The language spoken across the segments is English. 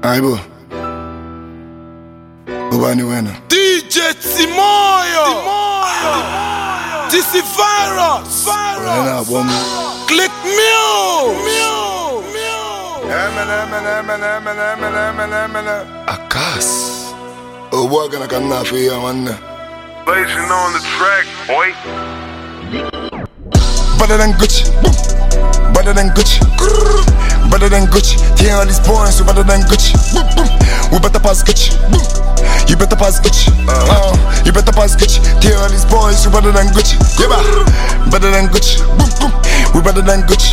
Aibo. Ubani wena. DJ Timoyo. TC Virus. Wena bom. Click Muse. Akas. Obo gonna come na for you, man. Blazing on the track, boy. Better than Gucci. Better than Gucci. Better than Gucci. Hear all these boys, so better than Gucci. We better pass Gucci. You better pass Gucci. You better pass Gucci. Hear all these boys, so better than Gucci. Yeah, better than Gucci. We better than Gucci.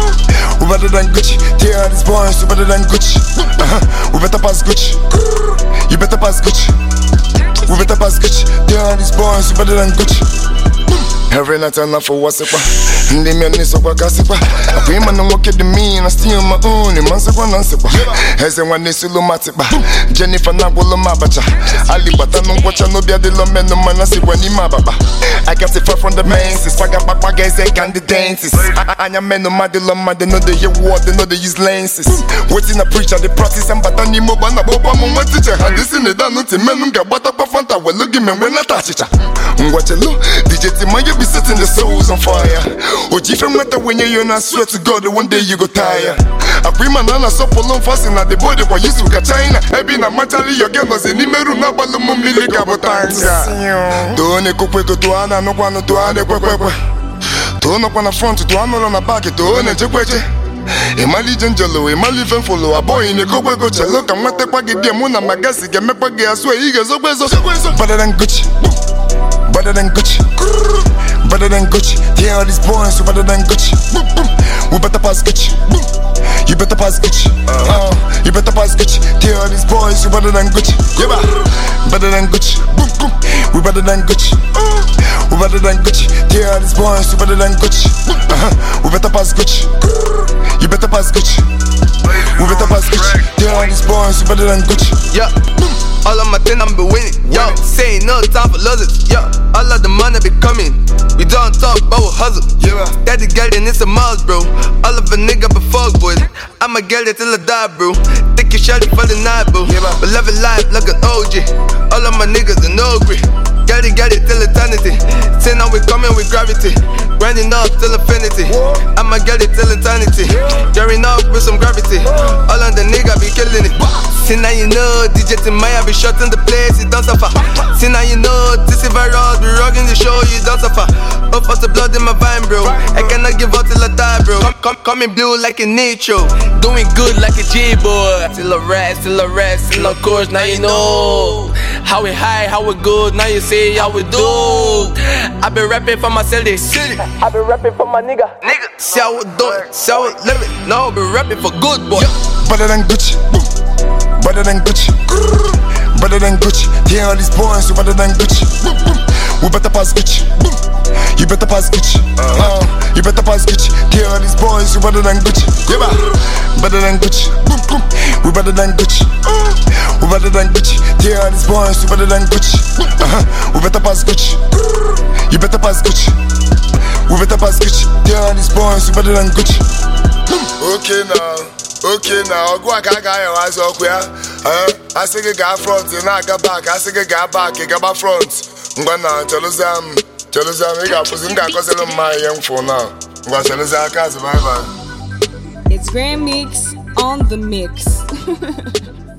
We better than Gucci. Hear all these boys, so better than Gucci. We better pass Gucci. You better pass Gucci. We better pass Gucci. Hear all these boys, so better than Gucci. Every night I for what's up. And they mean so what gossip. I pay man and walk at the me and I steal my own. And man's one answer. As I want this Lumatiba. Jennifer Nagola Mabacha. Ali Batano watch no be the lomen no man. I see when he mababa. I got it far from the main. Saga back guys and candy dances. I am men no madiloma. They know they hear what they know they use lenses. Waiting a preacher, they practice and batani mobana boba moment teacher. And this in the down to men who got what up a fanta. Well, look at me when I touch it. Watch a look. DJ Timoyo be setting the souls on fire. Oji from matter when you're not swear to God, one day you go tire. A prima nana so long fasting at the body for you to get China. I been a matali your game was in the meru na balum milli kabotanga. Don't you cook to Anna no one to Anna Quaque. Don't up on the front to Anna on the back to own a Jequete. Emali Jangelo, Emali Fenfolo, a boy in the Coco Cello, and Matapagi Demuna Magasi, and Mepagi as well. He goes better than Gucci. Better than Gucci. Better than Gucci. Hear all these boys, so better than Gucci. We better pass Gucci. You better pass Gucci. You better pass Gucci. Hear all these boys, so better than Gucci. Yeah, better than Gucci. We better than Gucci. We better than Gucci. Hear all these boys, so better than Gucci. We better pass Gucci. You better pass Gucci. We better pass Gucci. Hear all these boys, so better than Gucci. Yeah. All of my things I'm be winning, yo. Say ain't no time for losers, yo. All of the money be coming. We don't talk about hustle, yeah. Daddy girl then it's a mouse, bro. All of a nigga be fuck boys. I'ma get it till I die, bro. Take your shot for the night, bro. But live it life like an OG. All of my niggas are no agree. Get it till eternity. Say now we coming with gravity. Grinding up till infinity. I'ma get it till eternity. Gearing up with some gravity. All of the nigga be killing it. See now you know DJ Timoyo be shot in the place, it don't suffer. See now you know TC Virus be rocking the show, you don't suffer. Up for the blood in my vein, bro. I cannot give up till I die, bro. Coming blue like a nitro. Doing good like a G-boy. Still a rest, still on course, now you know. How we high, how we good, now you see how we do. I been rapping for my city. I been rapping for my nigga. See how we do it, see how we live it. No, I been rapping for good boy. Better than Gucci. Better than Gucci. Better than Gucci. Hear all these boys, so better than Gucci. We better pass Gucci. You better pass Gucci. You better pass Gucci. Hear all these boys, so better than Gucci. Yeah, better than Gucci. We better than Gucci. We better than Gucci. Hear all these boys, so better than Gucci. We better pass Gucci. You better pass Gucci. We better pass Gucci. Hear all these boys, so better than Gucci. Okay now. Okay now, go back. I say go front, and I go back. I say go back, I go front. Ngwana tell them, I got pushing that cause I'm my young for now. Bye bye. It's Grand Mix on the mix.